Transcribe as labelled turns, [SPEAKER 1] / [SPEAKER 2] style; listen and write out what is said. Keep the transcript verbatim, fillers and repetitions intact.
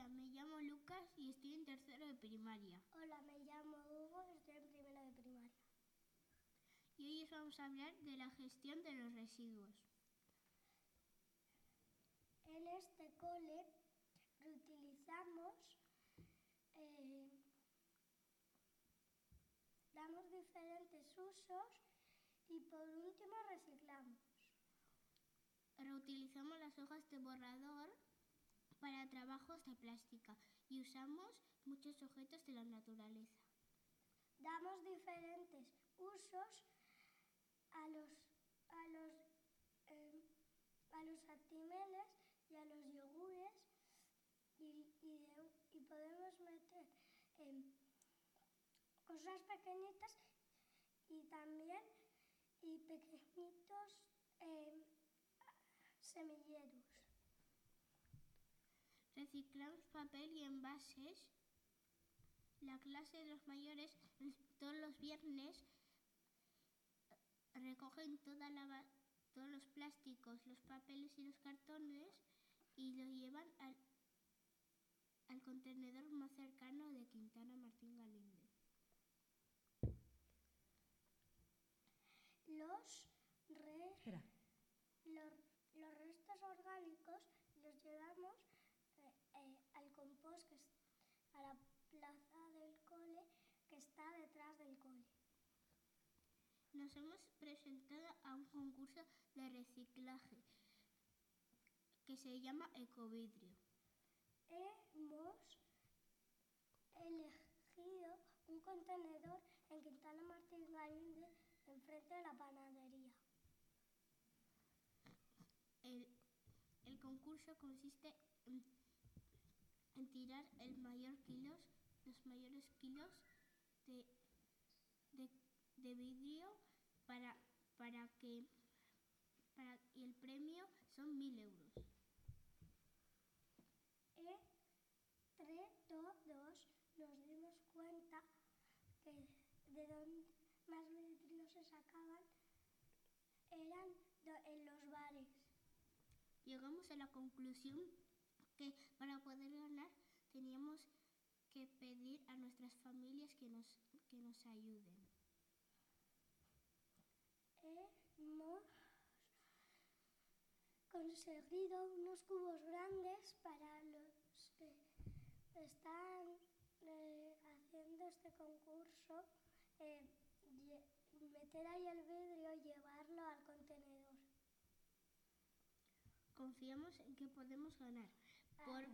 [SPEAKER 1] Hola, me llamo Lucas y estoy en tercero de primaria.
[SPEAKER 2] Hola, me llamo Hugo y estoy en primero de primaria.
[SPEAKER 1] Y hoy os vamos a hablar de la gestión de los residuos.
[SPEAKER 2] En este cole reutilizamos, eh, damos diferentes usos y por último reciclamos.
[SPEAKER 1] Reutilizamos las hojas de borrador para trabajos de plástica y usamos muchos objetos de la naturaleza.
[SPEAKER 2] Damos diferentes usos a los, a los, eh, a los actimeles y a los yogures y, y, de, y podemos meter eh, cosas pequeñitas y también y pequeñitos eh, semilleros.
[SPEAKER 1] Reciclamos papel y envases. La clase de los mayores todos los viernes recogen toda la, todos los plásticos, los papeles y los cartones y lo llevan al, al contenedor más cercano de Quintana Martín Galinde.
[SPEAKER 2] Los, re, los, los restos orgánicos los llevamos eh, eh, al compost, que es a la plaza del cole que está detrás del cole.
[SPEAKER 1] Nos hemos presentado a un concurso de reciclaje que se llama Ecovidrio.
[SPEAKER 2] Hemos elegido un contenedor en Quintana Martín Galinde, enfrente de la panadería.
[SPEAKER 1] El, el concurso consiste en, en tirar el mayor kilos, los mayores kilos de, de, de vidrio para, para que para, y el premio son mil euros.
[SPEAKER 2] Entre todos nos dimos cuenta que de donde más vidrios se sacaban eran en los bares.
[SPEAKER 1] Llegamos a la conclusión que para poder ganar teníamos que pedir a nuestras familias que nos, que nos ayuden.
[SPEAKER 2] Hemos conseguido unos cubos grandes para los que están eh, haciendo este concurso, eh, meter ahí el vidrio y llevarlo al contenedor.
[SPEAKER 1] Confiamos en que podemos ganar. Por